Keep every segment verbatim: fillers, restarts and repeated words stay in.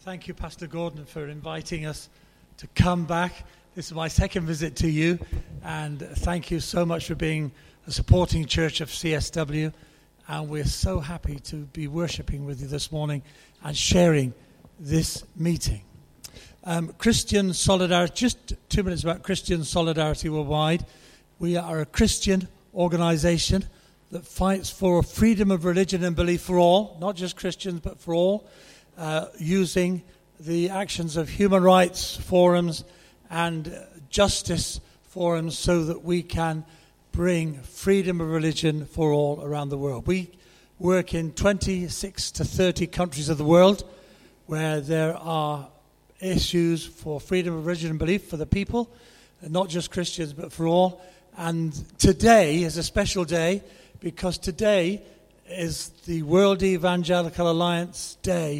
Thank you, Pastor Gordon, for inviting us to come back. This is my second visit to you, and thank you so much for being a supporting church of C S W. And we're so happy to be worshiping with you this morning and sharing this meeting. Um, Christian Solidarity, just two minutes about Christian Solidarity Worldwide. We are a Christian organization that fights for freedom of religion and belief for all, not just Christians, but for all, uh, using the actions of human rights forums and justice forums so that we can bring freedom of religion for all around the world. We work in twenty-six to thirty countries of the world where there are issues for freedom of religion and belief for the people, not just Christians, but for all. And today is a special day because today is the World Evangelical Alliance Day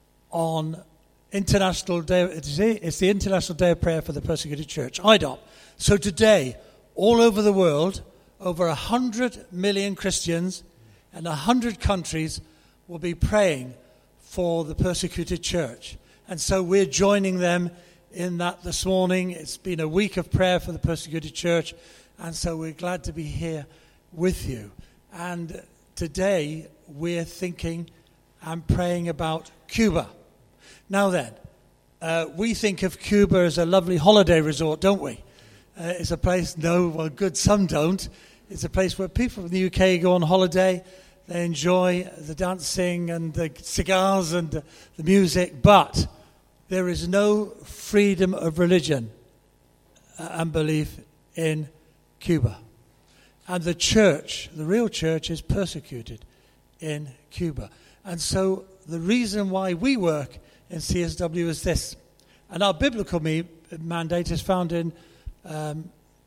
on International Day. It's the International Day of Prayer for the Persecuted Church, I D O P. So today, all over the world, over one hundred million Christians in one hundred countries will be praying for the persecuted church. And so we're joining them in that this morning. It's been a week of prayer for the persecuted church, and so we're glad to be here with you. And today we're thinking and praying about Cuba. Now then, uh, we think of Cuba as a lovely holiday resort, don't we? Uh, it's a place, no, well, good, some don't. It's a place where people from the U K go on holiday. They enjoy the dancing and the cigars and the, the music, but there is no freedom of religion and belief in Cuba. And the church, the real church, is persecuted in Cuba. And so the reason why we work in C S W is this. And our biblical me- mandate is found in um,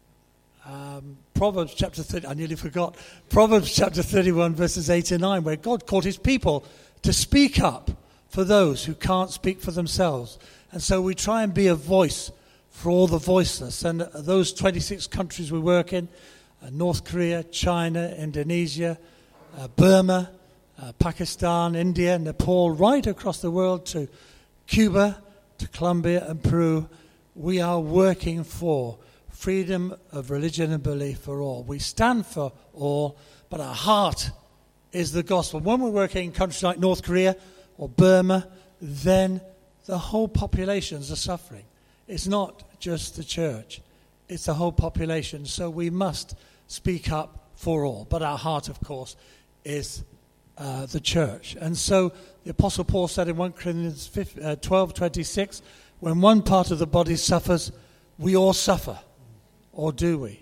um, Proverbs chapter thirty. I nearly forgot. Proverbs chapter thirty-one, verses eight and nine, where God called his people to speak up for those who can't speak for themselves. And so we try and be a voice for all the voiceless. And those twenty-six countries we work in, uh, North Korea, China, Indonesia, uh, Burma, uh, Pakistan, India, Nepal, right across the world to Cuba, to Colombia and Peru, we are working for freedom of religion and belief for all. We stand for all, but our heart is the gospel. When we're working in countries like North Korea or Burma, then the whole populations are suffering. It's not just the church, it's the whole population. So we must speak up for all. But our heart, of course, is uh, the church. And so the Apostle Paul said in First Corinthians twelve twenty-six, when one part of the body suffers, we all suffer. Or do we?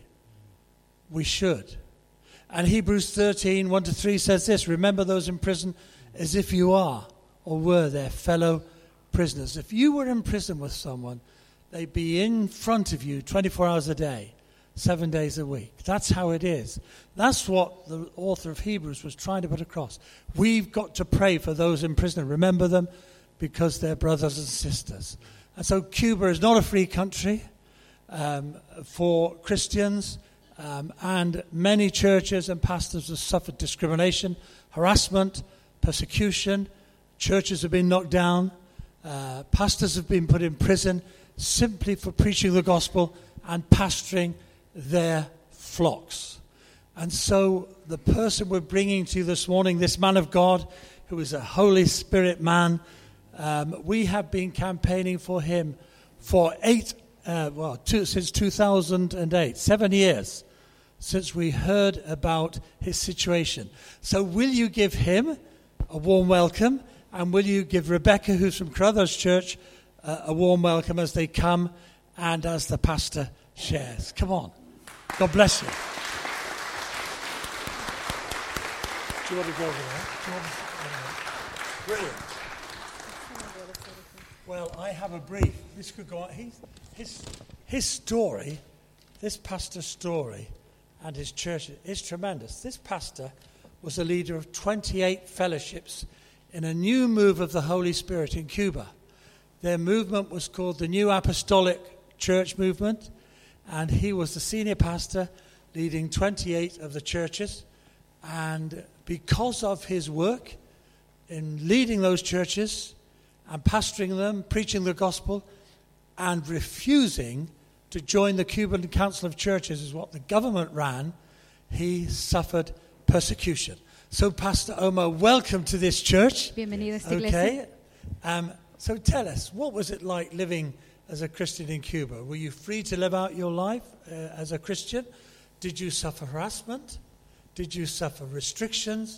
We should. And Hebrews thirteen, one to three says this, remember those in prison as if you are or were their fellow prisoners. If you were in prison with someone, they'd be in front of you twenty-four hours a day, seven days a week. That's how it is. That's what the author of Hebrews was trying to put across. We've got to pray for those in prison. Remember them because they're brothers and sisters. And so Cuba is not a free country um, for Christians, um, and many churches and pastors have suffered discrimination, harassment, persecution. Churches have been knocked down. Uh, pastors have been put in prison simply for preaching the gospel and pastoring their flocks. And so the person we're bringing to you this morning, this man of God, who is a Holy Spirit man, um, we have been campaigning for him for eight, uh, well, two, since two thousand eight, seven years since we heard about his situation. So will you give him a warm welcome? And will you give Rebecca, who's from Carruthers Church, uh, a warm welcome as they come and as the pastor shares. Come on. God bless you. Do you want to go over there? Do you want to... Brilliant. Well, I have a brief. This could go on. He's, his, his story, this pastor's story and his church is tremendous. This pastor was a leader of twenty-eight fellowships in a new move of the Holy Spirit in Cuba. Their movement was called the New Apostolic Church Movement, and he was the senior pastor leading twenty-eight of the churches. And because of his work in leading those churches and pastoring them, preaching the gospel, and refusing to join the Cuban Council of Churches, is what the government ran, he suffered persecution. So, Pastor Omar, welcome to this church. Bienvenido a esta iglesia. Okay. Um, so tell us, what was it like living as a Christian in Cuba? Were you free to live out your life uh, as a Christian? Did you suffer harassment? Did you suffer restrictions?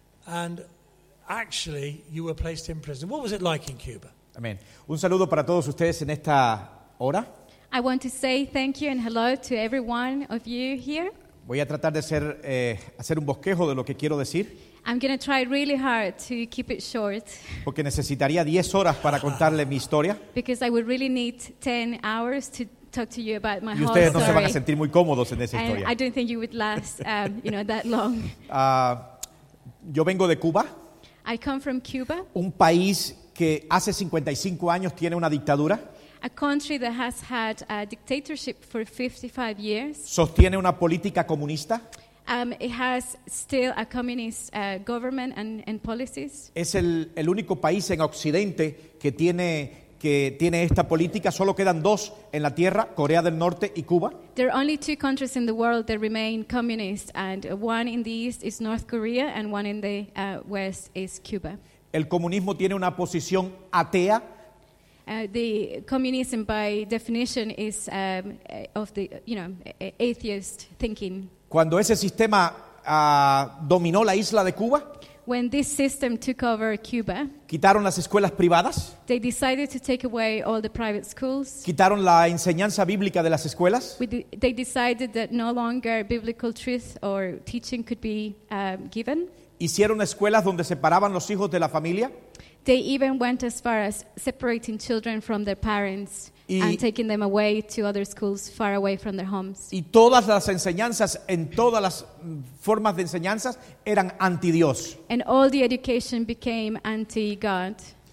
And actually, you were placed in prison. What was it like in Cuba? Amén. Un saludo para todos ustedes en esta hora. I want to say thank you and hello to every one of you here. Voy a tratar de hacer, eh, hacer un bosquejo de lo que quiero decir, I'm going to try really hard to keep it short porque necesitaría diez horas para contarle mi historia because I would really need ten hours to talk to you about my y whole ustedes no se van a story. sentir muy cómodos en esa And historia. I don't think you would last, um, you know, that long. Ah, yo vengo de Cuba, I come from Cuba, un país que hace cincuenta y cinco años tiene una dictadura, a country that has had a dictatorship for fifty-five years. sostiene una política comunista, Um, it has still a communist uh, government and, and policies. es el, el único país en Occidente que tiene, que tiene esta política. Solo quedan dos en la tierra, Corea del Norte y Cuba. There are only two countries in the world that remain communist, and uh, one in the east is North Korea, and one in the uh, west is Cuba. El comunismo tiene una posición atea, Uh, the communism, by definition, is um, uh, of the you know a- atheist thinking. Cuando ese sistema ah, dominó la isla de Cuba, When this system took over Cuba, quitaron las escuelas privadas, they decided to take away all the private schools. quitaron la enseñanza bíblica de las escuelas, We de- they decided that no longer biblical truth or teaching could be um, given. hicieron escuelas donde separaban los hijos de la familia They even went as far as separating children from their parents Y- and taking them away to other schools far away from their homes. y todas las enseñanzas, en todas las mm, formas de enseñanzas, eran anti-Dios. And all the education became anti-God.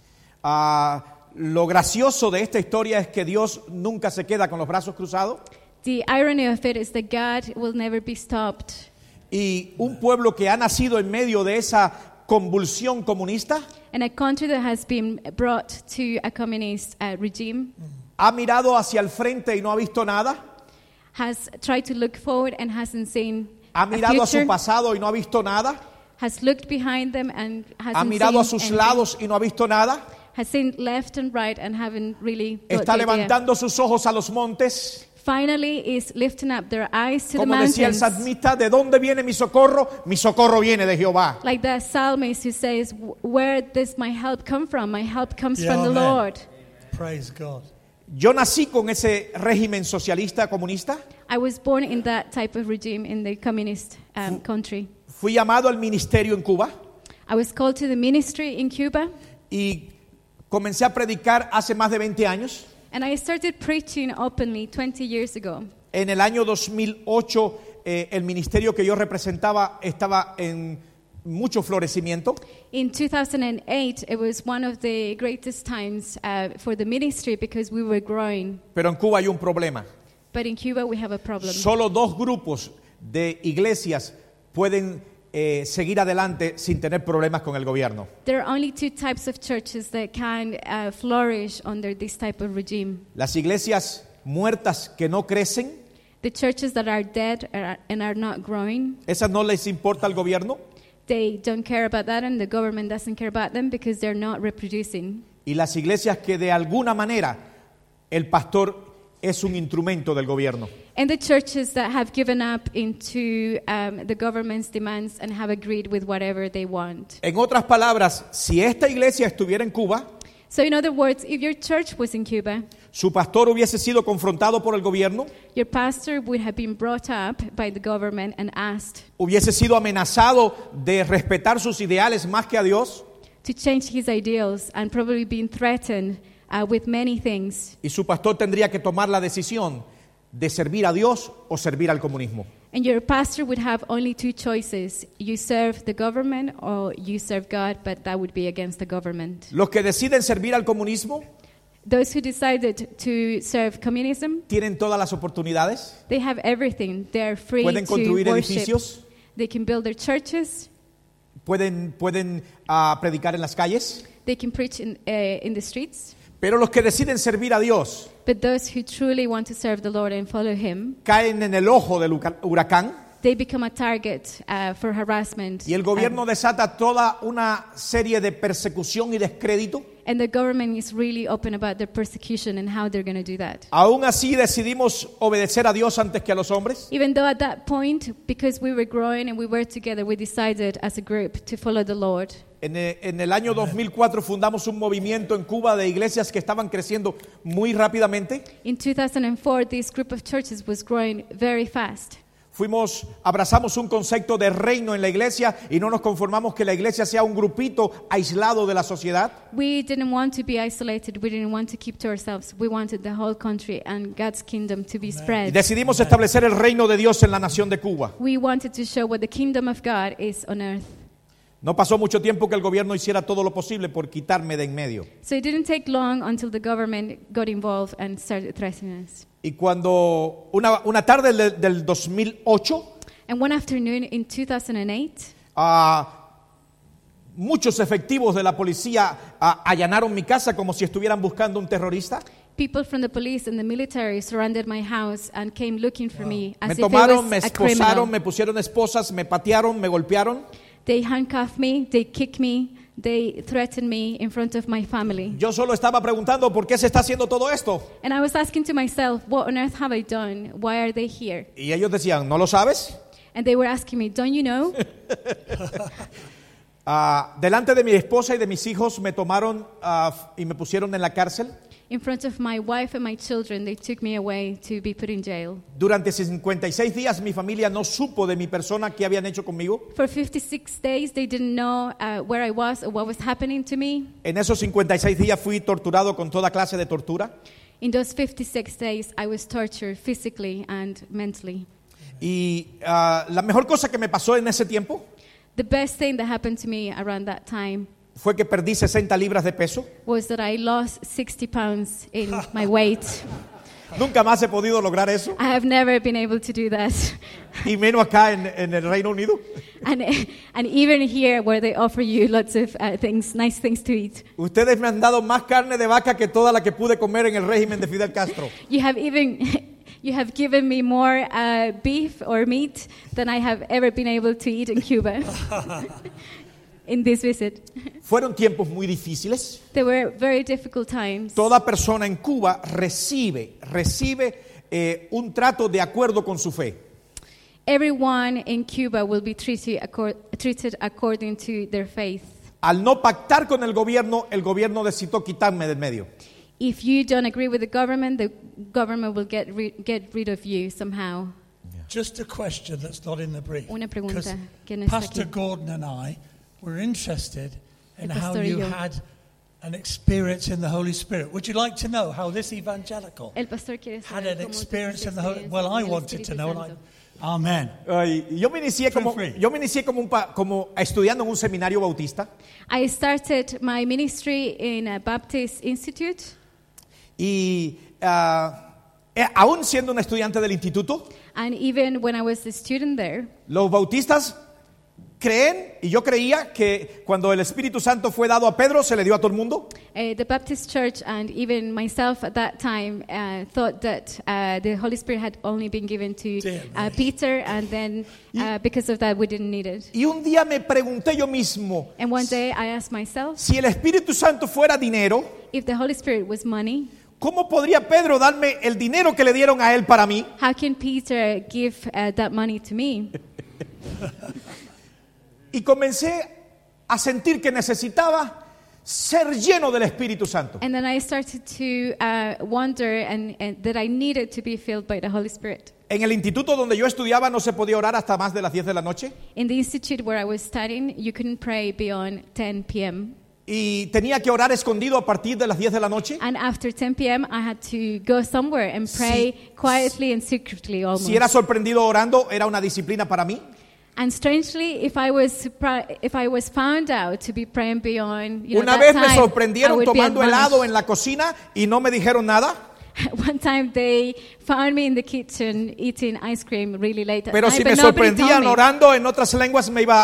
Ah, lo gracioso de esta historia es que Dios nunca se queda con los brazos cruzados The irony of it is that God will never be stopped. y un pueblo que ha nacido en medio de esa convulsión comunista And a country that has been brought to a communist uh, regime ha mirado hacia el frente y no ha visto nada, has tried to look forward and hasn't seen ha a mirado a su future, pasado y no ha visto nada, has looked behind them and ha hasn't mirado a seen sus anything, lados y no ha visto nada, has seen left and right and haven't really got está the idea. levantando sus ojos a los montes, Finally is lifting up their eyes to the como decía el mountains. salmista, ¿de dónde viene mi socorro? Mi socorro viene de Jehová. Like the psalmist who says, where does my help come from? My help comes Yeah, from the amen. Lord. Praise God. Yo nací con ese régimen socialista comunista, I was born in that type of regime in the communist um, country. fui llamado al ministerio en Cuba I was called to the ministry in Cuba, y comencé a predicar hace más de veinte años. and I started preaching openly twenty years ago. En el año dos mil ocho, eh, el ministerio que yo representaba estaba en mucho florecimiento. In two thousand eight, it was one of the greatest times uh, for the ministry because we were growing. Pero en Cuba hay un problema. But in Cuba, we have a problem. Solo dos grupos de iglesias pueden eh, seguir adelante sin tener problemas con el gobierno. There are only two types of churches that can uh, flourish under this type of regime. Las iglesias muertas que no crecen, The churches that are dead are, and are not growing, esas no les importa al gobierno. they don't care about that, and the government doesn't care about them because they're not reproducing. Y las iglesias que de alguna manera el pastor es un instrumento del gobierno. And the churches that have given up into um, the government's demands and have agreed with whatever they want. En otras palabras, si esta iglesia estuviera en Cuba, So in other words, if your church was in Cuba, su pastor hubiese sido confrontado por el gobierno, your pastor would have been brought up by the government and asked hubiese sido amenazado de respetar sus ideales más que a Dios, to change his ideals and probably been threatened uh, with many things. y su pastor tendría que tomar la decisión de servir a Dios o servir al comunismo. And your pastor would have only two choices. You serve the government or you serve God, but that would be against the government. Los que deciden servir al comunismo Those who decided to serve communism, tienen todas las oportunidades, they have everything. They're free pueden to construir worship. edificios, They can build their churches. pueden, pueden ah, predicar en las calles, They can preach in, uh, in the streets. Pero los que deciden servir a Dios But those who truly want to serve the Lord and follow Him, caen en el ojo del huracán- huracán they become a target uh, for harassment. y el gobierno and, desata toda una serie de persecución y descrédito. and the government is really open about their persecution and how they're going to do that. Aún así decidimos obedecer a Dios antes que a los hombres. Even though at that point, because we were growing and we were together, we decided as a group to follow the Lord. En el, en el año dos mil cuatro fundamos un movimiento en Cuba de iglesias que estaban creciendo muy rápidamente. In two thousand four, this group of churches was growing very fast. Fuimos, abrazamos un concepto de reino en la iglesia y no nos conformamos que la iglesia sea un grupito aislado de la sociedad. We didn't want to be isolated. We didn't want to keep to ourselves. We wanted the whole country and God's kingdom to be Y spread. decidimos establecer el reino de Dios en la nación de Cuba. We wanted to show what the kingdom of God is on earth. No pasó mucho tiempo que el gobierno hiciera todo lo posible por quitarme de en medio. So it didn't take long until the government got involved and started threatening us. Y cuando una, una tarde del, del dos mil ocho, And one afternoon in two thousand eight, ah, muchos efectivos de la policía ah, allanaron mi casa como si estuvieran buscando un terrorista. people from the police and the military surrounded my house and came looking for me as Me if I tomaron, was me a criminal. esposaron, me pusieron esposas, me patearon, me golpearon. They handcuffed me, they kicked me, they threatened me in front of my family. Yo solo estaba preguntando por qué se está haciendo todo esto. And I was asking to myself, what on earth have I done? Why are they here? Y ellos decían, ¿no lo sabes? And they were asking me, don't you know? Ah, delante de mi esposa y de mis hijos me tomaron ah, y me pusieron en la cárcel. In front of my wife and my children, they took me away to be put in jail. Durante cincuenta y seis días mi familia no supo de mi persona, qué habían hecho conmigo. For fifty-six days, they didn't know uh, where I was or what was happening to me. En esos cincuenta y seis días fui torturado con toda clase de tortura. In those fifty-six days, I was tortured physically and mentally. Y ah, la mejor cosa que me pasó en ese tiempo The best thing that happened to me around that time fue que perdí sesenta libras de peso. was that I lost sixty pounds in my weight. Nunca más he podido lograr eso, I have never been able to do that. y menos acá en, en el Reino Unido. And, and even here where they offer you lots of uh, things, nice things to eat. Ustedes me han dado más carne de vaca que toda la que pude comer en el régimen de Fidel Castro. You have even you have given me more uh, beef or meat than I have ever been able to eat in Cuba in this visit. Fueron tiempos muy difíciles. There were very difficult times. Toda persona en Cuba recibe, recibe eh, un trato de acuerdo con su fe. Everyone in Cuba will be treated, accor- treated according to their faith. Al no pactar con el gobierno, el gobierno decidió quitarme del medio. If you don't agree with the government, the government will get ri- get rid of you somehow. Just a question that's not in the brief. Una pregunta 'Cause que no está Pastor aquí. Gordon and I were interested in El how pastor y you yo. had an experience in the Holy Spirit. Would you like to know how this evangelical El pastor quiere had saber an cómo experience tuviste in the Holy? experiencia Well, I con el wanted to Espíritu know. and I, Santo. Amen. Ay, yo me inicié como, Feel free. yo me inicié como, un pa- como estudiando en un seminario bautista I started my ministry in a Baptist Institute, y ah, eh, aún siendo un estudiante del instituto, and even when I was a student there, los bautistas creen, y yo creía que cuando el Espíritu Santo fue dado a Pedro, se le dio a todo el mundo. uh, the Baptist church and even myself at that time uh, thought that uh, the Holy Spirit had only been given to Dear uh, me. Peter, and then uh, because of that we didn't need it. Y un día me pregunté yo mismo, And one day I asked myself, si el Espíritu Santo fuera dinero, if the Holy Spirit was money, ¿cómo podría Pedro darme el dinero que le dieron a él para mí? how can Peter give uh, that money to me? Y comencé a sentir que necesitaba ser lleno del Espíritu Santo. And then I started to uh, wonder and, and that I needed to be filled by the Holy Spirit. En el instituto donde yo estudiaba no se podía orar hasta más de las diez de la noche In the institute where I was studying, you couldn't pray beyond ten p.m. y tenía que orar escondido a partir de las diez de la noche. And after ten p.m., I had to go somewhere and pray quietly and secretly almost. Si era sorprendido orando, era una disciplina para mí. And strangely, if I was surpri- if I was found out to be praying beyond, you know, Una that vez me time, I sorprendieron would be tomando helado en admonished. la cocina y no me dijeron nada. One time they found me in the kitchen eating ice cream really late at Pero night, si but me nobody told sorprendían me. orando en otras lenguas, me iba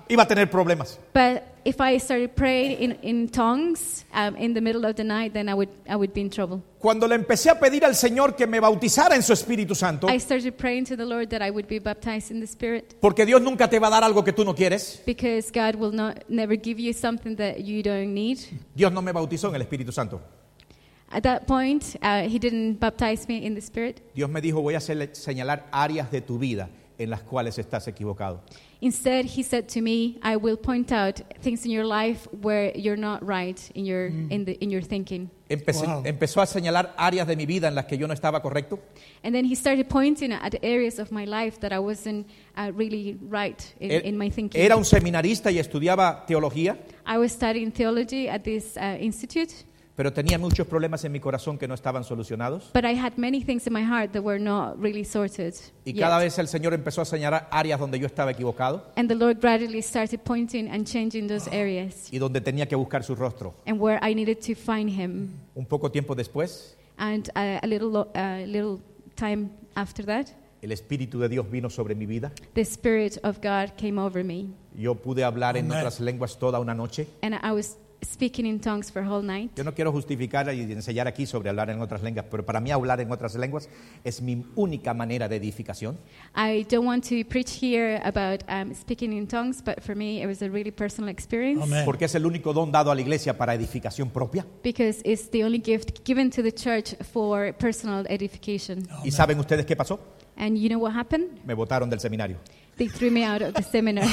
iba a tener problemas. But if I started praying in, in tongues um, in the middle of the night, then I would I would be in trouble. Cuando le empecé a pedir al Señor que me bautizara en su Espíritu Santo, I started praying to the Lord that I would be baptized in the Spirit, porque Dios nunca te va a dar algo que tú no quieres. because God will not never give you something that you don't need. Dios no me bautizó en el Espíritu Santo. At that point, uh, He didn't baptize me in the Spirit. Dios me dijo, voy a hacerle- señalar áreas de tu vida en las cuales estás equivocado. Instead, He said to me, "I will point out things in your life where you're not right in your in the in your thinking." Empecé- Wow. Empezó a señalar áreas de mi vida en las que yo no estaba correcto. And then He started pointing at areas of my life that I wasn't uh, really right in, Er- in my thinking. Era un seminarista y estudiaba teología, I was studying theology at this uh, institute, pero tenía muchos problemas en mi corazón que no estaban solucionados. but I had many things in my heart that were not really sorted Y yet. cada vez el Señor empezó a señalar áreas donde yo estaba equivocado And the Lord gradually started pointing and changing those areas, y donde tenía que buscar su rostro. and where I needed to find Him. Un poco tiempo después, And uh, a little lo- uh, little time after that, el Espíritu de Dios vino sobre mi vida. the Spirit of God came over me, Yo pude hablar en Amén. otras lenguas toda una noche. and I was speaking in tongues for a whole night. Yo no quiero justificar y enseñar aquí sobre hablar en otras lenguas, pero para mí hablar en otras lenguas es mi única manera de edificación. I don't want to preach here about um, speaking in tongues, but for me, it was a really personal experience. Amen. Porque es el único don dado a la iglesia para edificación propia. Because it's the only gift given to the church for personal edification. ¿Y saben ustedes qué pasó? And you know what happened? Me botaron del seminario. They threw me out of the seminar.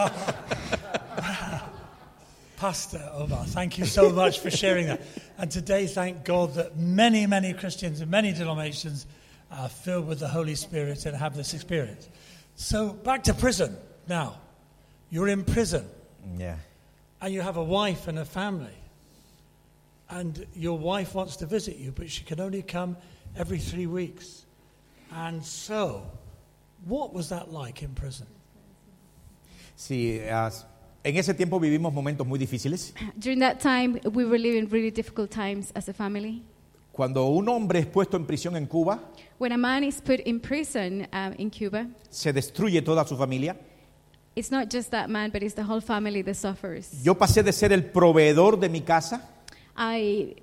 Pastor Omar, thank you so much for sharing that. And today, thank God that many, many Christians in many denominations are filled with the Holy Spirit and have this experience. So, back to prison now. You're in prison, Yeah. and you have a wife and a family. And your wife wants to visit you, but she can only come every three weeks. And so, what was that like in prison? Sí, ah, en ese tiempo vivimos momentos muy difíciles. During that time, we were living really difficult times as a family. Cuando un hombre es puesto en prisión en Cuba, When a man is put in prison um, in Cuba, se destruye toda su familia. it's not just that man, but it's the whole family that suffers. Yo pasé de ser el proveedor de mi casa I,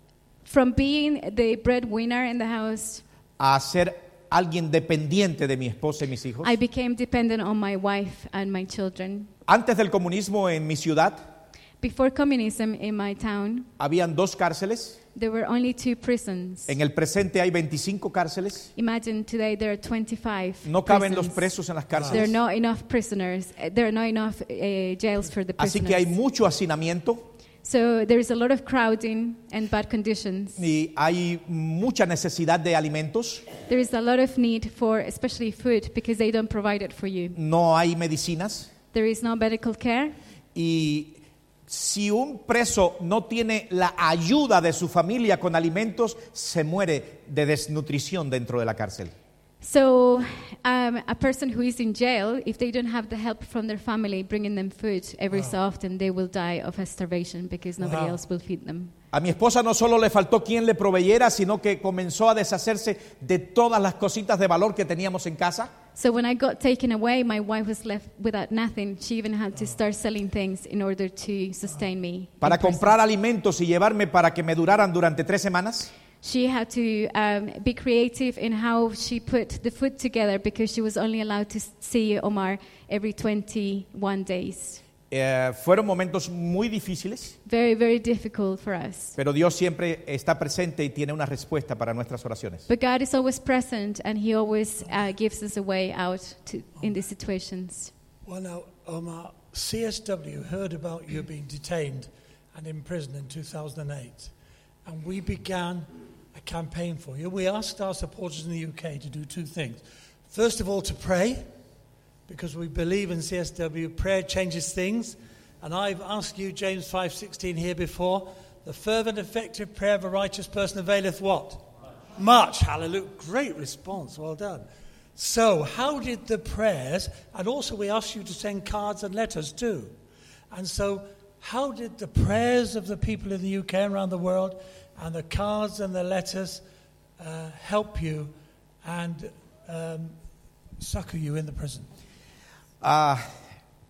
from being the breadwinner in the house, a ser alguien dependiente de mi esposa y mis hijos. I became dependent on my wife and my children. Antes del comunismo en mi ciudad, Before communism in my town, habían dos cárceles. there were only two prisons. En el presente hay veinticinco cárceles. Imagine today there are twenty-five No caben los prisons. presos en las There are cárceles. not enough prisoners. Uh, There are not enough uh, jails for the Así prisoners. que hay mucho hacinamiento So there is a lot of crowding and bad conditions. y hay mucha necesidad de alimentos. There is a lot of need for especially food because they don't provide it for you. No hay medicinas. There is no medical care. Y si un preso no tiene la ayuda de su familia con alimentos, se muere de desnutrición dentro de la cárcel. So um, a person who is in jail, if they don't have the help from their family bringing them food every so often, they will die of a starvation because nobody Wow. else will feed them. A mi esposa no solo le faltó quien le proveyera, sino que comenzó a deshacerse de todas las cositas de valor que teníamos en casa. So when I got taken away, my wife was left without nothing. She even had to start selling things in order to sustain me. Para in prison. comprar alimentos y llevarme para que me duraran durante tres semanas. She had to um, be creative in how she put the food together because she was only allowed to see Omar every twenty-one days. Eh, fueron momentos muy difíciles, Very, very difficult for us. pero Dios siempre está presente y tiene una respuesta para nuestras oraciones. But God is always present and He always uh, gives us a way out to, in these situations. Well, now, Omar, C S W heard about you being detained and in prison in two thousand eight, and we began a campaign for you. We asked our supporters in the U K to do two things. First of all, to pray, because we believe in C S W, prayer changes things. And I've asked you, James five sixteen here before, the fervent, effective prayer of a righteous person availeth what? Much. Hallelujah. Great response. Well done. So, how did the prayers, and also we asked you to send cards and letters too. And so, how did the prayers of the people in the U K and around the world and the cards and the letters uh, help you and um, succor you in the prison? Ah,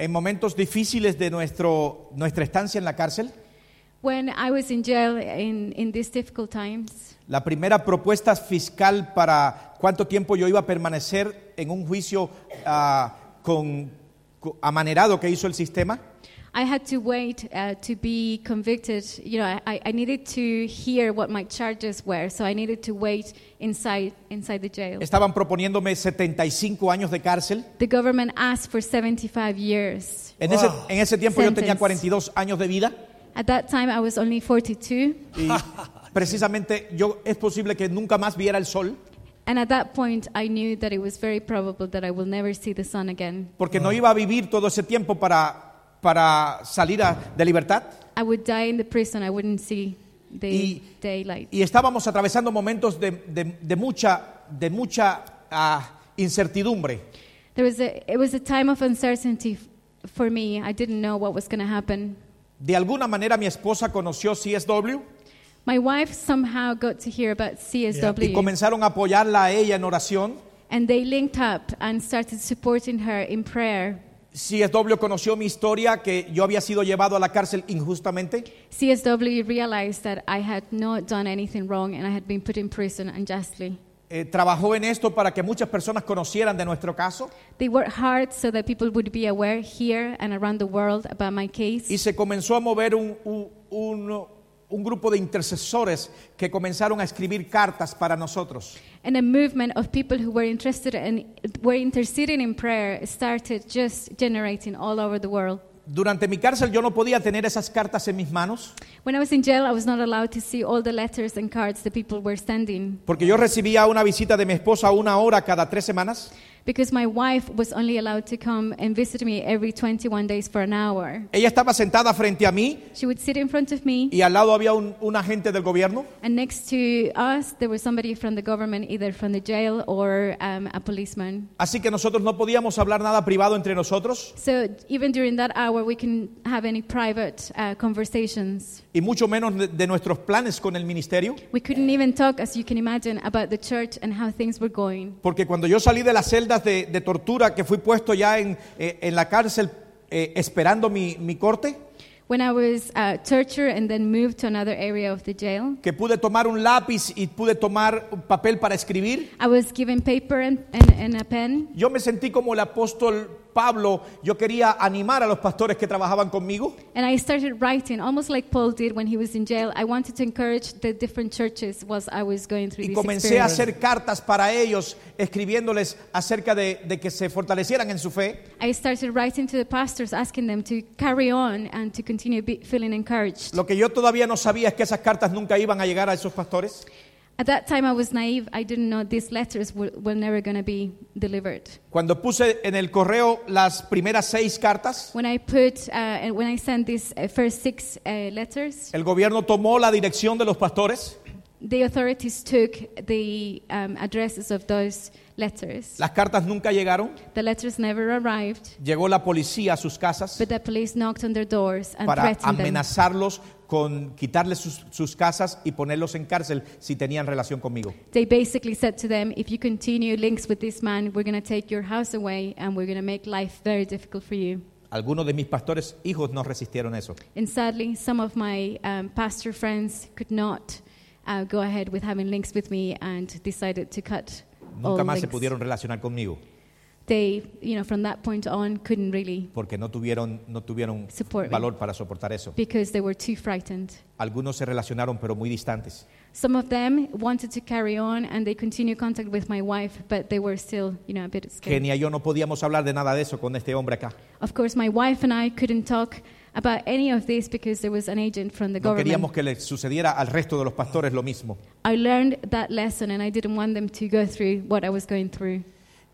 En momentos difíciles de nuestro, nuestra estancia en la cárcel, When I was in jail in, in these difficult times, la primera propuesta fiscal para cuánto tiempo yo iba a permanecer en un juicio uh, con, con, amanerado que hizo el sistema, I had to wait uh, to be convicted. You know, I, I needed to hear what my charges were, so I needed to wait inside inside the jail. estaban proponiéndome setenta y cinco años de cárcel. The government asked for seventy-five years. En ese, Wow. en ese tiempo yo tenía Sentence. cuarenta y dos años de vida At that time, I was only forty-two, y precisamente yo es posible que nunca más viera el sol and at that point, I knew that it was very probable that I will never see the sun again. porque no iba a vivir todo ese tiempo para, para salir a- de libertad. I would die in the prison. I wouldn't see the Y- daylight. Y estábamos atravesando momentos de, de- de mucha, de mucha ah, incertidumbre. There was a, it was a time of uncertainty f- for me. I didn't know what was going to happen. De alguna manera mi esposa conoció C S W My wife somehow got to hear about C S W, y comenzaron a apoyarla a ella en oración. and they linked up and started supporting her in prayer. C S W conoció mi historia, que yo había sido llevado a la cárcel injustamente. C S W realized that I had not done anything wrong and I had been put in prison unjustly. Eh, trabajó en esto para que muchas personas conocieran de nuestro caso They worked hard so that people would be aware here and around the world about my case. y se comenzó a mover un, un- un- un grupo de intercesores que comenzaron a escribir cartas para nosotros. And a movement of people who were interested and were interceding in prayer started just generating all over the world. Durante mi cárcel yo no podía tener esas cartas en mis manos When I was in jail, I was not allowed to see all the letters and cards that people were sending porque yo recibía una visita de mi esposa una hora cada tres semanas. because my wife was only allowed to come and visit me every twenty-one days for an hour. Ella estaba sentada frente a mí She would sit in front of me, y al lado había un, un agente del gobierno. and next to us, there was somebody from the government, either from the jail or um, a policeman. Así que nosotros no podíamos hablar nada privado entre nosotros So even during that hour, we couldn't have any private uh, conversations. y mucho menos de, de nuestros planes con el ministerio. We couldn't even talk, as you can imagine, about the church and how things were going. Porque cuando yo salí de las celdas de, de tortura que fui puesto ya en, eh, en la cárcel eh, esperando mi, mi corte, When I was uh, tortured and then moved to another area of the jail, que pude tomar un lápiz y pude tomar un papel para escribir, I was given paper and, and, and a pen. yo me sentí como el apóstol Pablo. Yo quería animar a los pastores que trabajaban conmigo. And I started writing, almost like Paul did when he was in jail. I wanted to encourage the different churches whilst I was going through Y this comencé a experience. hacer cartas para ellos, escribiéndoles acerca de, de que se fortalecieran en su fe. I started writing to the pastors, asking them to carry on and to continue be, feeling encouraged. Lo que yo todavía no sabía es que esas cartas nunca iban a llegar a esos pastores. At that time, I was naive. I didn't know these letters were, were never going to be delivered. Cuando puse en el correo las primeras seis cartas, When I put, uh, and when I sent these uh, first six uh, letters, el gobierno tomó la dirección de los pastores. the authorities took the um, addresses of those letters. Las cartas nunca llegaron. The letters never arrived, Llegó la policía a sus casas but the police knocked on their doors and para threatened them. amenazarlos con quitarles sus, sus casas y ponerlos en cárcel si tenían relación conmigo. They basically said to them, if you continue links with this man, we're going to take your house away and we're going to make life very difficult for you. Algunos de mis pastores hijos no resistieron eso. And sadly, some of my um, pastor friends could not uh, go ahead with having links with me and decided to cut all Nunca más se links. pudieron relacionar conmigo They, you know, from that point on, couldn't really porque no tuvieron, no tuvieron Support me. valor para soportar eso. because they were too frightened. Algunos se relacionaron pero muy distantes. Some of them wanted to carry on and they continued contact with my wife, but they were still, you know, a bit Que scared. ni a yo no podíamos hablar de nada de eso con este hombre acá. Of course, my wife and I couldn't talk about any of this because there was an agent from the No queríamos government. que le sucediera al resto de los pastores lo mismo. I learned that lesson and I didn't want them to go through what I was going through.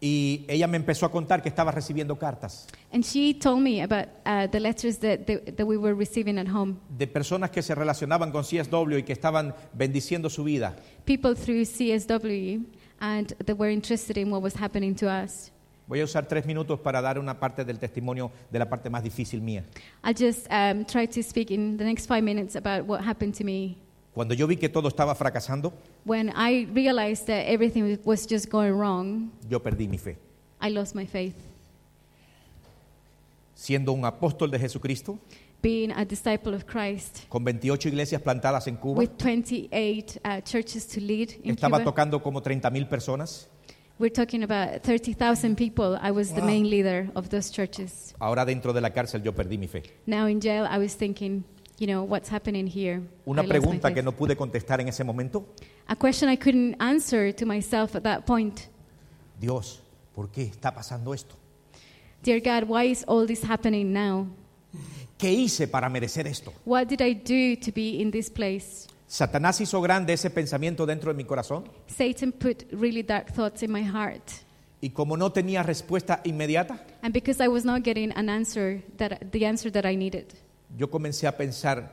Y ella me empezó a contar que estaba recibiendo cartas And she told me about uh, the letters that, that, that we were receiving at home. de personas que se relacionaban con C S W y que estaban bendiciendo su vida. People through C S W and that were interested in what was happening to us. Voy a usar tres minutos para dar una parte del testimonio de la parte más difícil mía. I'll just um, try to speak in the next five minutes about what happened to me. Cuando yo vi que todo estaba fracasando, When I realized that everything was just going wrong, yo perdí mi fe. I lost my faith. siendo un apóstol de Jesucristo, being a disciple of Christ, con veintiocho iglesias plantadas en Cuba. with twenty-eight uh, churches to lead in Estaba Cuba. tocando como treinta mil personas. We're talking about thirty thousand people. I was the Wow. main leader of those churches. Ahora dentro de la cárcel yo perdí mi fe. Now in jail, I was thinking, you know, what's happening here? Una I lost my pregunta faith. que no pude contestar en ese momento. A question I couldn't answer to myself at that point. Dios, ¿por qué está pasando esto? Dear God, why is all this happening now? ¿Qué hice para merecer esto? What did I do to be in this place? Satanás hizo grande ese pensamiento dentro de mi corazón Satan put really dark thoughts in my heart. y como no tenía respuesta inmediata, And because I was not getting an answer, that the answer that I needed, yo comencé a pensar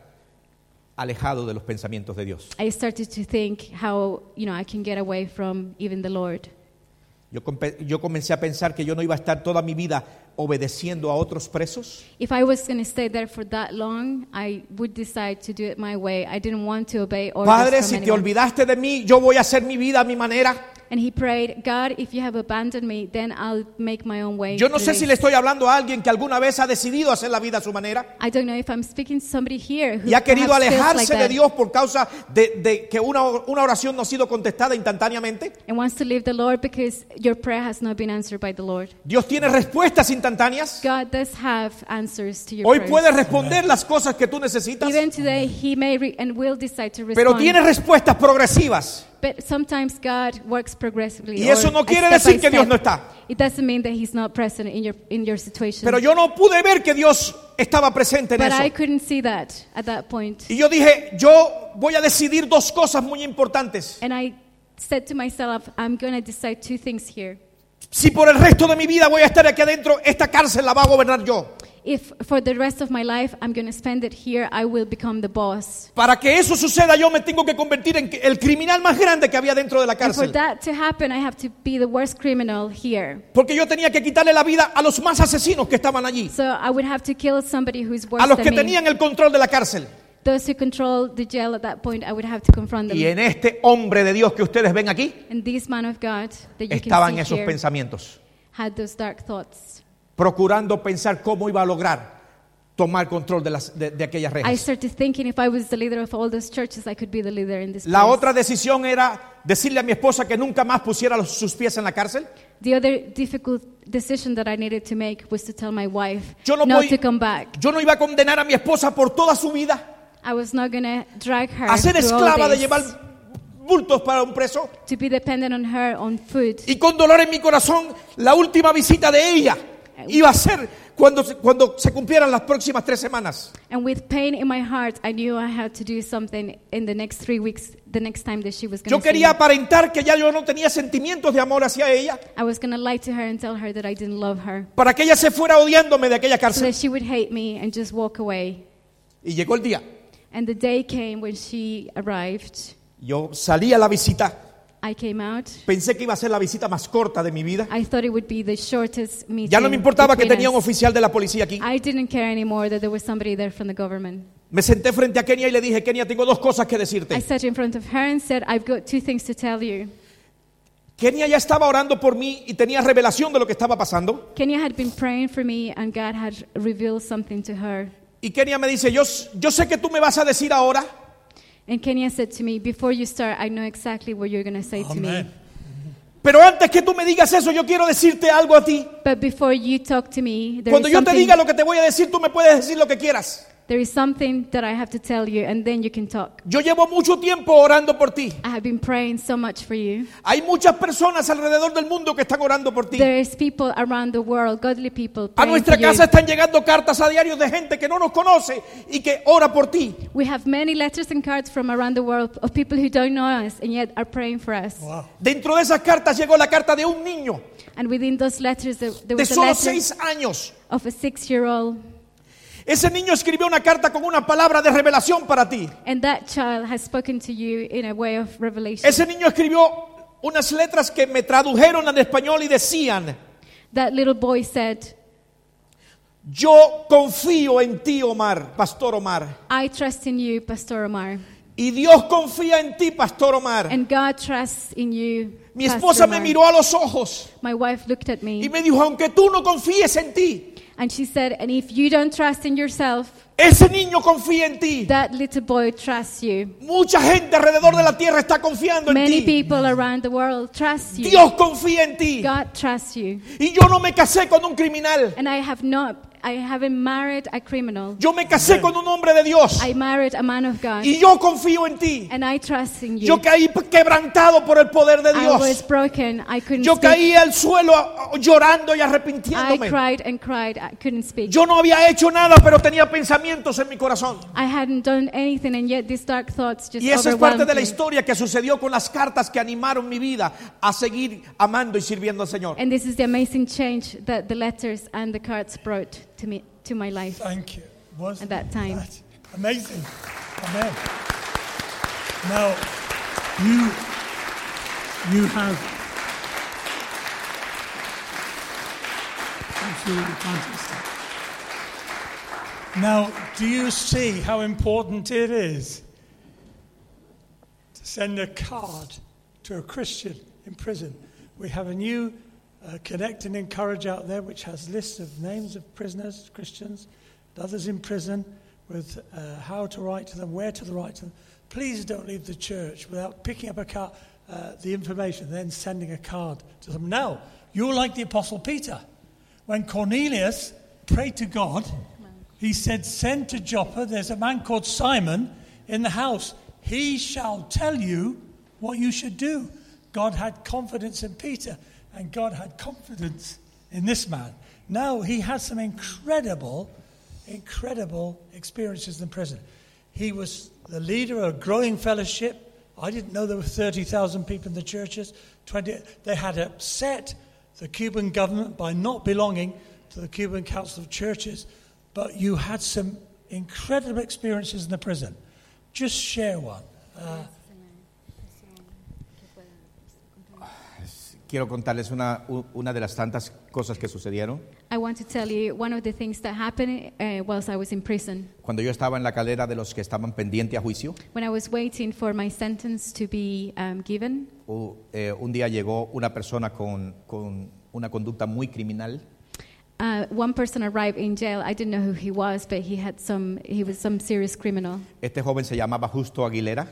alejado de los pensamientos de Dios. I started to think how, you know, I can get away from even the Lord. Yo, compe- yo comencé a pensar que yo no iba a estar toda mi vida obedeciendo a otros presos. If I was going to stay there for that long, I would decide to do it my way. I didn't want to obey orders Padre, from si te anyone. olvidaste de mí, yo voy a hacer mi vida a mi manera. And he prayed, God, if you have abandoned me, then I'll make my own way. Yo no through sé si this." le estoy hablando a alguien que alguna vez ha decidido hacer la vida a su manera I don't know if I'm speaking to somebody here who y ha querido perhaps feels alejarse like de that Dios por causa de, de que una, una oración no ha sido contestada instantáneamente. and wants to leave the Lord because your prayer has not been answered by the Lord. Dios tiene respuestas instantáneas. God does have answers to your Hoy prayers. puede responder las cosas que tú necesitas, Even today, He may re- and will decide to pero respond. tiene respuestas progresivas. But sometimes God works progressively. Y eso or no a quiere step decir by que Dios step. no está. It doesn't mean that He's not present in your in your situation. Pero yo no pude ver que Dios estaba presente en But I eso. couldn't see that at that point. Y yo dije, yo voy a decidir dos cosas muy importantes. And I said to myself, I'm going to decide two things here. Si por el resto de mi vida voy a estar aquí adentro, esta cárcel la va a gobernar yo. If for the rest of my life I'm going to spend it here, I will become the boss. Para que eso suceda, yo me tengo que convertir en el criminal más grande que había dentro de la And for cárcel. that to happen, I have to be the worst criminal here. Porque yo tenía que quitarle la vida a los más asesinos que estaban allí, So I would have to kill somebody who's worse a los que than me. tenían el control de la cárcel. Those who control the jail at that point, I would have to confront them. Y en este hombre de Dios que ustedes ven aquí, And this man of God that you estaban can see esos here pensamientos, had those dark thoughts. procurando pensar cómo iba a lograr tomar control de, las, de, de aquellas I rejas. started thinking if I was the leader of all those churches, I could be the leader in this La place. otra decisión era decirle a mi esposa que nunca más pusiera los- sus pies en la cárcel. The other difficult decision that I needed to make was to tell my wife Yo no, not voy- to come back. yo no iba a condenar a mi esposa por toda su vida I was not going to drag her a ser through all esclava de this, llevar bultos para un preso. to be dependent on her own food. Y con dolor en mi corazón, la última visita de ella iba a ser cuando, se- cuando se cumplieran las próximas tres semanas. And with pain in my heart, I knew I had to do something in the next three weeks, the next time that she was going Yo to see quería me. aparentar que ya yo no tenía sentimientos de amor hacia ella, I was going to lie to her and tell her that I didn't love her, para que ella se fuera odiándome de aquella so cárcel. that she would hate me and just walk away. Y llegó el día. And the day came when she arrived. Yo salí a la visita. I came out. Pensé que iba a ser la visita más corta de mi vida. I thought it would be the shortest meeting. Ya no me importaba que between tenía un us. oficial de la policía aquí. I didn't care anymore that there was somebody there from the government. Me senté frente a Kenia y le dije, Kenia, tengo dos cosas que I decirte. sat in front of her and said, I've got two things to tell you. Kenia ya estaba orando por mí y tenía revelación de lo que estaba pasando. Kenya had been praying for me and God had revealed something to her. Y Kenia me dice, yo, yo sé que tú me vas a decir ahora And Kenya said to me, before you start, I know exactly what you're going to say to me. Amen. Pero antes que tú me digas eso, yo quiero decirte algo a ti. But before you talk to me, there Cuando is, yo te something, diga lo que te voy a decir, tú me puedes decir lo que quieras. there is something that I have to tell you, and then you can talk. Yo llevo mucho tiempo orando por ti. I have been praying so much for you. Hay muchas personas alrededor del mundo que están orando por ti. There is people around the world, godly people, A praying nuestra for you. casa están llegando cartas a diario de gente que no nos conoce y que ora por ti. We have many letters and cards from around the world of people who don't know us and yet are praying for us. Wow. Dentro de esas cartas llegó la carta de un niño And within those letters, there, there de was a solo letter seis años. of a six-year-old. Ese niño escribió una carta con una palabra de revelación para ti. And that child has spoken to you in a way of revelation. Ese niño escribió unas letras que me tradujeron al español y decían, That little boy said, yo confío en ti, Omar, Pastor Omar. I trust in you, Pastor Omar. Y Dios confía en ti, Pastor Omar. And God trusts in you, Mi Pastor esposa me Omar. miró a los ojos My wife looked at y me me dijo, aunque tú no confíes en ti, And she said, and if you don't trust in yourself, ese niño confía en ti. that little boy trusts you. Mucha gente alrededor de la tierra está confiando en Many ti. people around the world trust you. Dios confía en ti. God trusts you. Y yo no me casé con un criminal. And I have not, I haven't married a criminal. Yo me casé con un hombre de Dios. I married a man of God. Y yo confío en ti. And I trust in you. Yo caí quebrantado por el poder de I was Dios. broken. I couldn't Yo speak. caí al suelo llorando y I arrepintiéndome. cried and cried. I couldn't speak. Yo no había hecho nada, pero tenía pensamientos en mi corazón. I hadn't done anything, and yet these dark thoughts just Y esa es parte overwhelmed de la me. historia que sucedió con las cartas que animaron mi vida a seguir amando y sirviendo al Señor. And this is the amazing change that the letters and the cards brought to me, to my life. Thank you. Was At that time. that amazing? Amen. Now, you, you have absolutely fantastic. Now, do you see how important it is to send a card to a Christian in prison? We have a new uh, Connect and Encourage out there, which has lists of names of prisoners, Christians, and others in prison, with uh, how to write to them, where to write to them. Please don't leave the church without picking up a card, uh, the information, then sending a card to them. Now, you're like the Apostle Peter. When Cornelius prayed to God, he said, send to Joppa, there's a man called Simon in the house. He shall tell you what you should do. God had confidence in Peter, and God had confidence in this man. Now he has some incredible, incredible experiences in prison. He was the leader of a growing fellowship. I didn't know there were thirty thousand people in the churches. twenty They had upset the Cuban government by not belonging to the Cuban Council of Churches. But you had some incredible experiences in the prison. Just share one. Uh, Quiero contarles una, una de las tantas cosas que sucedieron. I want to tell you one of the things that happened uh, whilst I was in prison. Cuando yo estaba en la calera de los que estaban pendientes a juicio, When I was waiting for my sentence to be um, given, u- eh, un día llegó una persona con, con una conducta muy criminal. uh, one person arrived in jail. I didn't know who he was, but he had some. He was some serious criminal. Este joven se llamaba Justo Aguilera.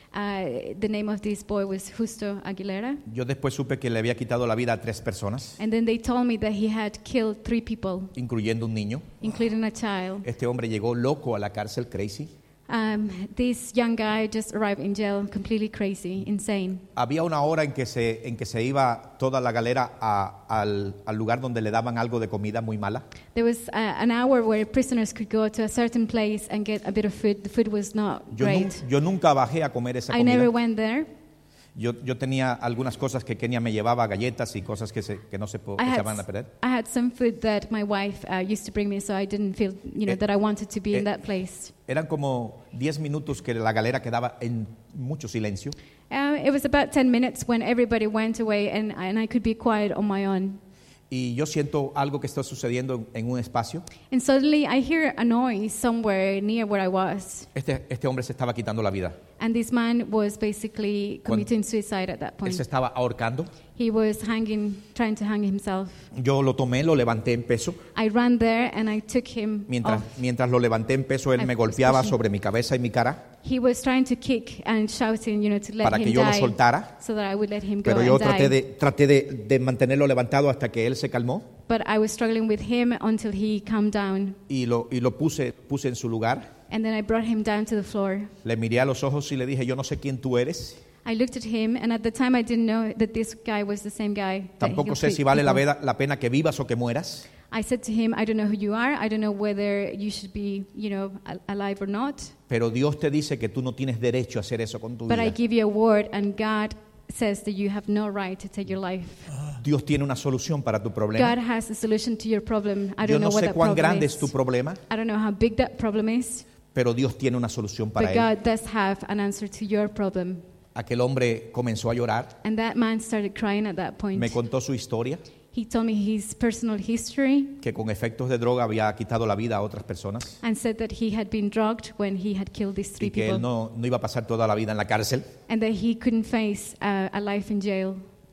Uh, the name of this boy was Justo Aguilera. Yo después supe que le había quitado la vida a tres personas, And then they told me that he had killed three people, incluyendo un niño. including a child. Este hombre llegó loco a la cárcel, crazy. Um, this young guy just arrived in jail, completely crazy, insane. Había una hora en que se, en que se iba toda la galera a- al, al lugar donde le daban algo de comida muy mala. There was uh, an hour where prisoners could go to a certain place and get a bit of food. The food was not Yo, nun- great. yo nunca bajé a comer esa I never comida. went there. Yo, yo tenía algunas cosas que Kenia me llevaba, galletas y cosas que, se, que no se po- I echaban had, a perder. I had some food that my wife uh, used to bring me, so I didn't feel, you know, Eh, that I wanted to be eh, in that place. Eran como diez minutos que la galera quedaba en mucho silencio. Uh, it was about ten minutes when everybody went away, and, and I could be quiet on my own. Y yo siento algo que está sucediendo en, en un espacio. And suddenly I hear a noise somewhere near where I was. Este, este hombre se estaba quitando la vida. And this man was basically Cuando- committing suicide at that Él point. se estaba ahorcando. He was hanging, trying to hang himself. Yo lo tomé, lo levanté en peso. I ran there and I took him Mientras, off. mientras lo levanté en peso, él I me was golpeaba pushing. sobre mi cabeza y mi cara He was trying to kick and shouting, you know, to let para him que yo lo die, soltara. so that I would let him go Pero yo and traté, die. de, traté de, de mantenerlo levantado hasta que él se calmó But I was struggling with him until he calmed down. y lo, y lo puse, puse en su lugar. And then I brought him down to the floor. Le miré a los ojos y le dije, yo no sé quién tú eres. I looked at him, and at the time I didn't know that this guy was the same guy. that Tampoco he'll sé treat si vale la, people. veda- la pena que vivas o que mueras. I said to him, I don't know who you are. I don't know whether you should be, you know, al- alive or not. Pero Dios te dice que tú no tienes derecho a hacer eso con tu But I vida. give you a word, and God says that you have no right to take your life. Dios tiene una solución para tu God problema. has a solution to your problem. I Yo don't no know what sé that cuán problem grande is. es tu problema, I don't know how big that problem is, pero Dios tiene una solución but para él. God does have an answer to your problem. Aquel hombre comenzó a llorar, And that man started crying at that point. me contó su historia, He told me his personal history que con efectos de droga había quitado la vida a otras personas and said that he had been drugged when he had killed these three y que people él no, no iba a pasar toda la vida en la cárcel. and that he couldn't face uh, a life in jail.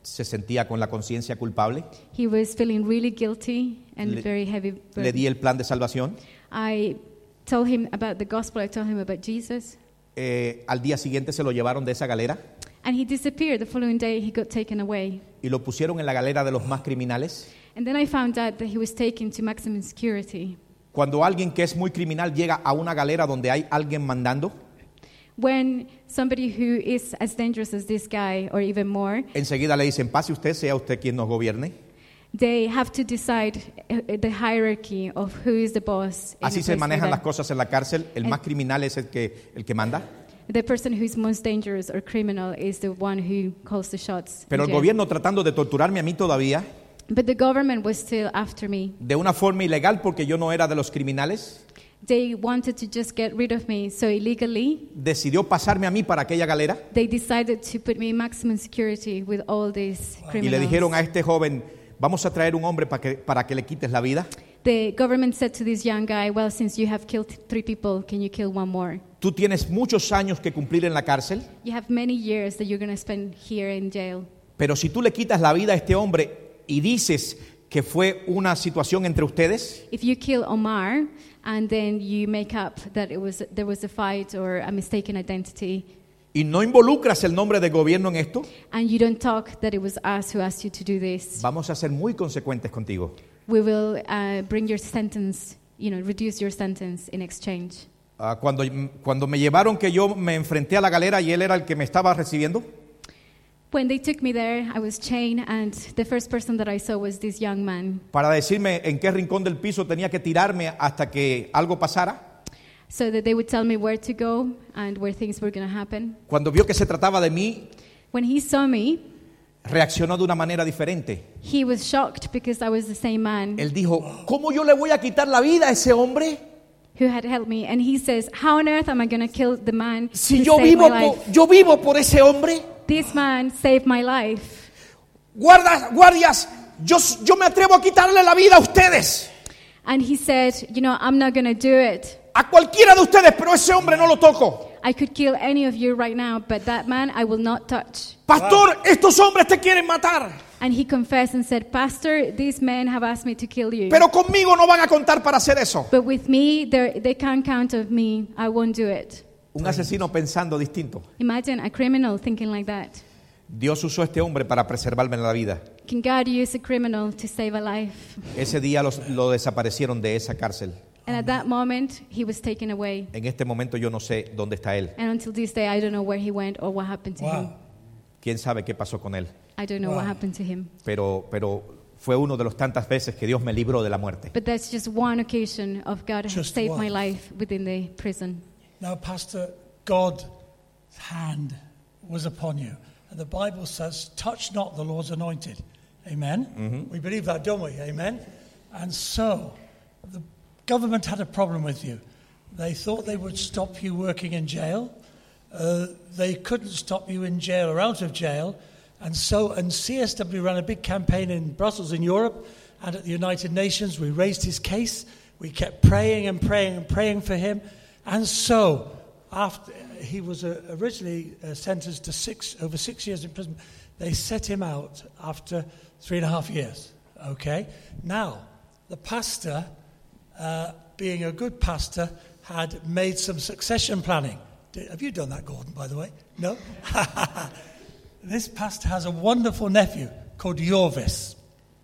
se sentía con la conciencia culpable. He was feeling really guilty and Le- very heavy Le burden. di el plan de salvación. I told him about the gospel. I told him about Jesus. Eh, al día siguiente se lo llevaron de esa galera And he disappeared. The following day, he got taken away. y lo pusieron en la galera de los más criminales. And then I found out that he was taken to maximum security. Cuando alguien que es muy criminal llega a una galera donde hay alguien mandando, When somebody who is as dangerous as this guy, or even more, enseguida le dicen, pase usted, sea usted quien nos gobierne. they have to decide uh, the hierarchy of who is the boss. in Así a se place manejan like las that. cosas en la cárcel. El En- más criminal es el que, el que manda. The person who is most dangerous or criminal is the one who calls the shots. in Pero el jail. gobierno, tratando de torturarme a mí todavía, But the government was still after me. de una forma ilegal porque yo no era de los criminales, They wanted to just get rid of me, so illegally, decidió pasarme a mí para aquella galera they decided to put me in maximum security with all these y criminals. le dijeron a este joven, vamos a traer un hombre para que, para que le quites la vida. The government said to this young guy, well, since you have killed three people, can you kill one more? Tú tienes muchos años que cumplir en la cárcel, You have many years that you're going to spend here in jail. pero si tú le quitas la vida a este hombre y dices que fue una situación entre ustedes, If you kill Omar and then you make up that it was there was a fight or a mistaken identity, y no involucras el nombre del gobierno en esto, and you don't talk that it was us who asked you to do this, vamos a ser muy consecuentes contigo. we will uh, bring your sentence, you know, reduce your sentence in exchange. Ah, cuando, cuando me llevaron que yo me enfrenté a la galera y él era el que me estaba recibiendo, When they took me there, I was chained, and the first person that I saw was this young man. para decirme en qué rincón del piso tenía que tirarme hasta que algo pasara, So that they would tell me where to go and where things were going to happen. cuando vio que se trataba de mí, When he saw me, reaccionó de una manera diferente. he was shocked because I was the same man Él dijo, ¿cómo yo le voy a quitar la vida a ese hombre? who had helped me. And he says, how on earth am I going to kill the man Si who yo saved vivo, my por, life? yo vivo por ese hombre. This man saved my life. Guardas, guardias, yo, yo me atrevo a quitarle la vida a ustedes, And he said, you know, I'm not going to do it. a cualquiera de ustedes, pero ese hombre no lo toco. I could kill any of you right now, but that man I will not touch. Pastor, estos hombres te quieren matar, And he confessed and said, Pastor, these men have asked me to kill you. pero conmigo no van a contar para hacer eso. But with me, they're- they can't count on me. I won't do it. Un asesino pensando distinto. Imagine a criminal thinking like that. Dios usó a este hombre para preservarme la vida. Can God use a criminal to save a life? Ese día los- lo desaparecieron de esa cárcel. And at that moment, he was taken away. En este momento yo no sé dónde está él. And until this day, I don't know where he went or what happened to him. Wow. Quién sabe qué pasó con él. I don't know Wow. what happened to him. Pero, pero fue uno de los tantas veces que Dios me libró de la muerte. But that's just one occasion of God has Just saved one. my life within the prison. Now, Pastor, God's hand was upon you. And the Bible says, touch not the Lord's anointed. Amen? We believe that, don't we? Amen? And so, the government had a problem with you. They thought they would stop you working in jail. Uh, they couldn't stop you in jail or out of jail. And so, and C S W ran a big campaign in Brussels, in Europe, and at the United Nations. We raised his case. We kept praying and praying and praying for him. And so, after he was uh, originally uh, sentenced to six over six years in prison, they set him out after three and a half years. Okay? Now, the pastor, uh, being a good pastor, had made some succession planning. Did, have you done that, Gordon, by the way? No? This pastor has a wonderful nephew called Jorvis.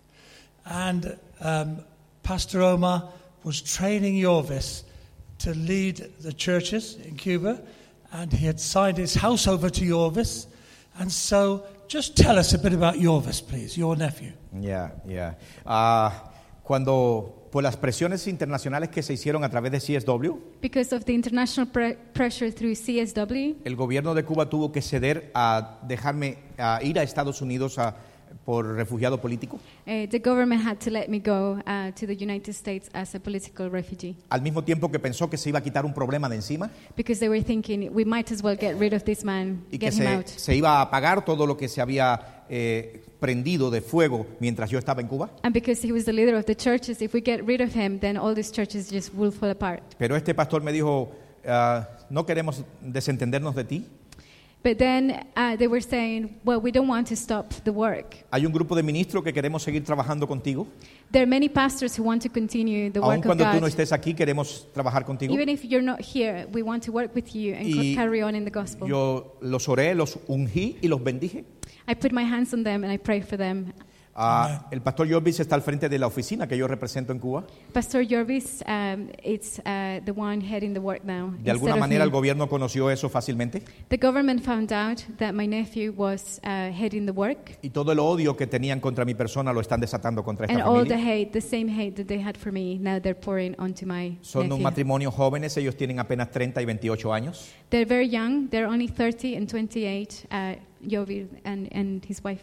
And um, Pastor Omar was training Jorvis to lead the churches in Cuba, and he had signed his house over to Jorvis. And so, just tell us a bit about Jorvis, please, your nephew. Ya, ya. Ah, cuando por las presiones internacionales que se hicieron a través de C S W, Because of the international pre- pressure through C S W, el gobierno de Cuba tuvo que ceder a dejarme a ir a Estados Unidos a, por refugiado político. uh, the government had to let me go uh, to the United States as a political refugee. Al mismo tiempo que pensó que se iba a quitar un problema de encima Because they were thinking, we might as well get rid of this man, y que get him se, out. se iba a apagar todo lo que se había eh, prendido de fuego mientras yo estaba en Cuba. And because he was the leader of the churches, if we get rid of him, then all these churches just will fall apart. Pero este pastor me dijo, ah, no queremos desentendernos de ti, But then uh, they were saying, well, we don't want to stop the work. Hay un grupo de ministros que queremos seguir trabajando contigo. There are many pastors who want to continue the Aun work of cuando tú no God. estés aquí, queremos trabajar contigo. Even if you're not here, we want to work with you and Y co- carry on in the gospel. yo los oré, los ungí y los bendije. I put my hands on them and I pray for them. Ah, el pastor Jorvis está al frente de la oficina que yo represento en Cuba. Pastor Jorvis, um, it's uh, the one heading the work now. De alguna instead of manera me. el gobierno conoció eso fácilmente The government found out that my nephew was uh, heading the work, y todo el odio que tenían contra mi persona lo están desatando contra and esta all the familia. hate, the same hate that they had for me, now they're pouring onto my Son un nephew. matrimonio jóvenes, ellos tienen apenas treinta y veintiocho años. They're very young. They're only thirty and twenty-eight, uh, Jovi and, and his wife.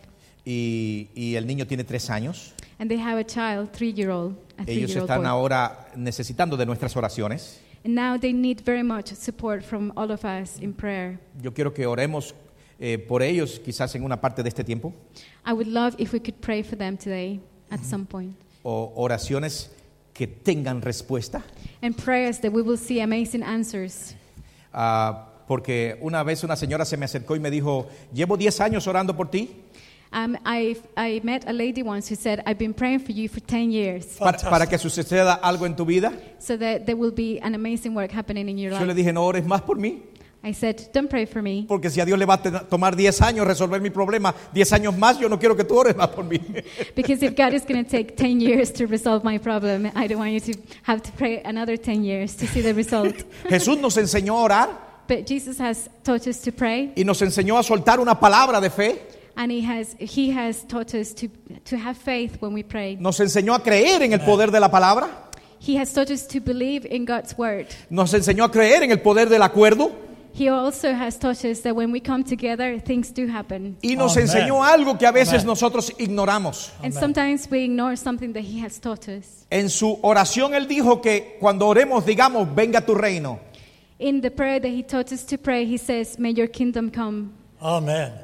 Y, y el niño tiene tres años. And they have a child, three-year-old, a Ellos three-year-old están boy. ahora necesitando de nuestras oraciones. And now they need very much support from all of us in prayer. Yo quiero que oremos eh, por ellos quizás en una parte de este tiempo. I would love if we could pray for them today at some point. O oraciones que tengan respuesta. And prayers that we will see amazing answers. Ah, porque una vez una señora se me acercó y me dijo, llevo diez años orando por ti Um, I, I met a lady once who said, I've been praying for you for ten years para, para que suceda algo en tu vida. so that there will be an amazing work happening in your Yo le life. dije, no ores más por mí, I said, don't pray for me, porque si a Dios le va a te- tomar diez años resolver mi problema, diez años más, yo no quiero que tú ores más por mí. because if God is going to take ten years to resolve my problem, I don't want you to have to pray another ten years to see the result. Jesús nos enseñó a orar But Jesus has taught us to pray, y nos enseñó a soltar una palabra de fe. and He has, he has taught us to, to have faith when we pray. Nos enseñó a creer en el poder de la palabra. He has taught us to believe in God's word. Nos enseñó a creer en el poder del acuerdo. He also has taught us that when we come together, things do happen. Y nos Amén. enseñó algo que a veces Amén. nosotros ignoramos. And Amen. sometimes we ignore something that He has taught us. En su oración Él dijo que cuando oremos digamos, venga tu reino. In the prayer that He taught us to pray, He says, may your kingdom come. Amen.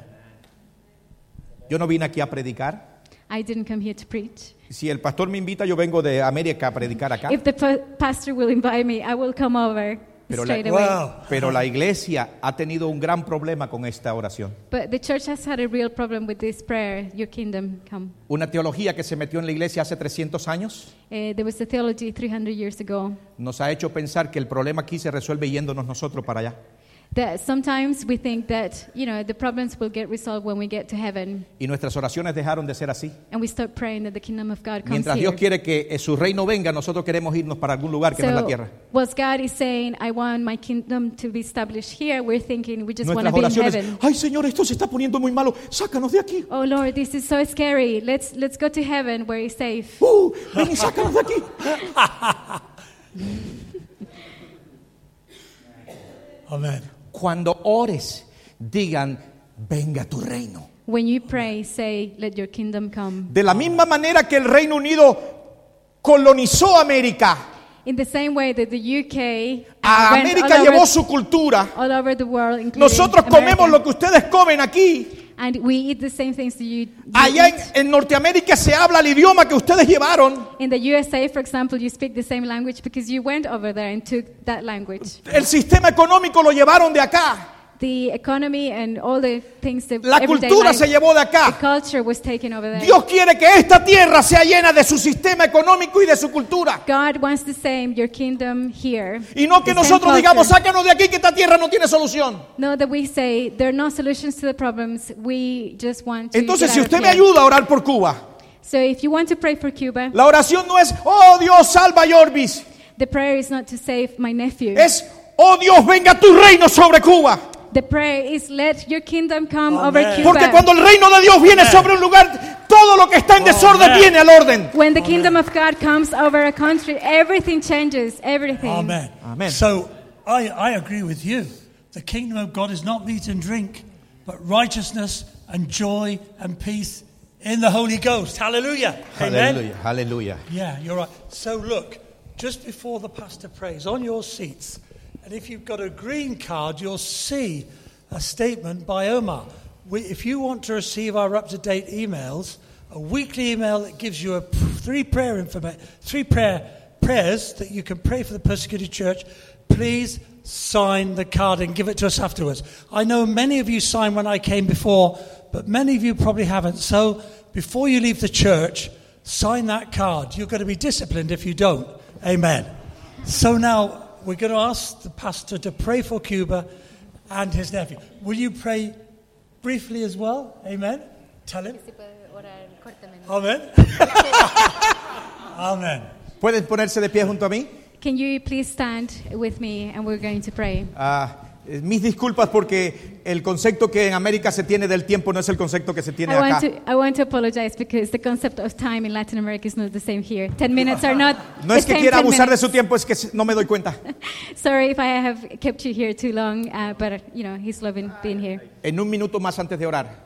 Yo no vine aquí a predicar. I didn't come here to preach. Si el pastor me invita, yo vengo de América a predicar acá. If the pa- pastor will invite me, I will come over Pero la, straight away. Wow. pero la iglesia ha tenido un gran problema con esta oración. But the church has had a real problem with this prayer, your kingdom come. Una teología que se metió en la iglesia hace trescientos años Uh, there was a theology three hundred years ago nos ha hecho pensar que el problema aquí se resuelve yéndonos nosotros para allá. that sometimes we think that, you know, the problems will get resolved when we get to heaven, Y nuestras oraciones dejaron de ser así. and we start praying that the kingdom of God comes Mientras here. Dios quiere que eh, su reino venga, nosotros queremos irnos para algún lugar que no es la So, tierra. whilst God is saying, I want my kingdom to be established here, we're thinking we just want to Nuestras be in oraciones, heaven. ay Señor, esto se está poniendo muy malo, sácanos de aquí. Oh Lord, this is so scary. Let's let's go to heaven where it's safe. Uh, ven y sácanos de aquí. Amen. Cuando ores, digan, venga tu reino. When you pray, say, let your kingdom come. De la misma manera que el Reino Unido colonizó América, In the same way that the U K uh, a went América all, llevó over, su cultura. all over the world, including Nosotros America, comemos lo que ustedes comen aquí. and we eat the same things that you, you Allá en, eat. en Norteamérica se habla el idioma que ustedes llevaron. In the U S A, for example, you speak the same language because you went over there and took that language. El sistema económico lo llevaron de acá. The economy and all the things that La everyday cultura life, se llevó de the acá. culture was taken over there. Dios quiere que esta tierra sea llena de su sistema económico y de su cultura. God wants the same, your kingdom here. Y no que The same nosotros culture. digamos, sácanos de aquí que esta tierra no tiene solución. No, that we say there are no solutions to the problems. We just want to. Entonces, get si out of usted me here. ayuda a orar por Cuba, So if you want to pray for Cuba, la oración no es, oh Dios, salva a Jorvis. the prayer is not to save my nephew. Es, oh Dios, venga tu reino sobre Cuba. The prayer is let your kingdom come Amen. over Cuba. Porque cuando el reino de Dios viene Amen. sobre un lugar, todo lo que está en desorden Amen. viene al orden. When the kingdom of God comes over a country, everything changes. Everything. Amen. Amen. So I, I agree with you. The kingdom of God is not meat and drink, but righteousness and joy and peace in the Holy Ghost. Hallelujah. Amen. aleluya. Yeah, you're right. So look, just before the pastor prays, on your seats, and if you've got a green card, you'll see a statement by Omar. We, if you want to receive our up-to-date emails, a weekly email that gives you a p- three prayer informa- three prayer prayers that you can pray for the persecuted church, please sign the card and give it to us afterwards. I know many of you signed when I came before, but many of you probably haven't. So before you leave the church, sign that card. You're going to be disciplined if you don't. Amen. So now we're going to ask the pastor to pray for Cuba and his nephew. Will you pray briefly as well? Amen. Tell him. Amen. Amen. ¿Pueden ponerse de pie junto a mí? Can you please stand with me and we're going to pray? Ah, mis disculpas porque el concepto que en América se tiene del tiempo no es el concepto que se tiene I want acá. to I want to apologize because the concept of time in Latin America is not the same here. Ten minutes are not No the es que same quiera ten abusar de minutes. su tiempo, es que no me doy cuenta. Sorry if I have kept you here too long, uh, but you know, he's loving being here. En un minuto más antes de orar,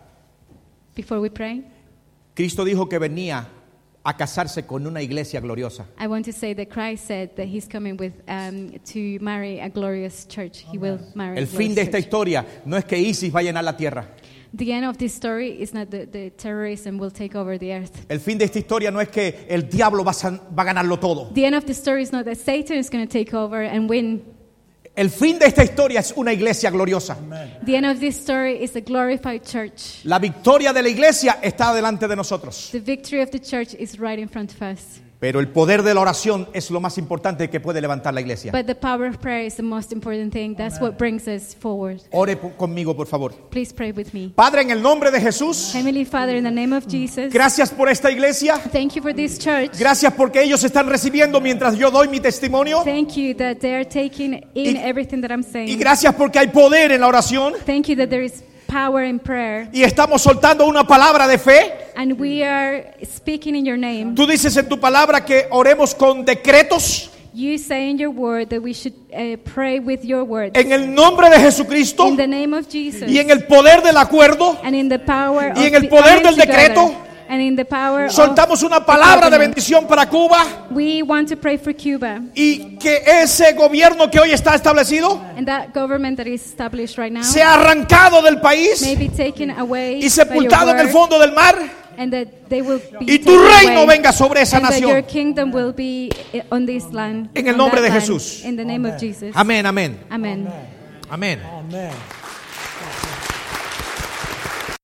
Before we pray, Cristo dijo que venía a casarse con una iglesia gloriosa. I want to say that Christ said that he's coming with um, to marry a glorious church. He will marry a El fin glorious de esta church. historia no es que ISIS va a llenar la tierra. The end of this story is not that the terrorism will take over the earth. El fin de esta historia no es que el diablo va a, san- va a ganarlo todo. The end of the story is not that Satan is going to take over and win. El fin de esta historia es una iglesia gloriosa. The end of this story is a glorified church. La victoria de la iglesia está delante de nosotros. The victory of the church is right in front of us. Pero el poder de la oración es lo más importante que puede levantar la iglesia. But the power of prayer is the most important thing. That's what brings us forward. Ore po- conmigo, por favor. Please pray with me. Padre, en el nombre de Jesús, Heavenly Father, in the name of Jesus, gracias por esta iglesia. thank you for this church. Gracias porque ellos están recibiendo mientras yo doy mi testimonio. Thank you that they are taking in Y- everything that I'm Y saying. gracias porque hay poder en la oración. Thank you that there is power in prayer. Y estamos soltando una palabra de fe. And we are speaking in your name. Tú dices en tu palabra que oremos con decretos You say in your word that we should uh, pray with your word. en el nombre de Jesucristo In the name of Jesus. y en el poder del acuerdo. And in the power Y of en el be- poder coming del together. decreto, And in the power soltamos of una the palabra de covenant. bendición para Cuba We want to pray for Cuba. y que ese gobierno que hoy está establecido And that government that is established right now sea arrancado del país may be taken away y by your sepultado en el word, fondo del mar and that they will be y tu taken reino away, venga sobre esa and that your nación. kingdom will be eh, on this land. En el on nombre that de land, Jesús. In the name of Jesus. Amén, amén, Amen. amén. Amen.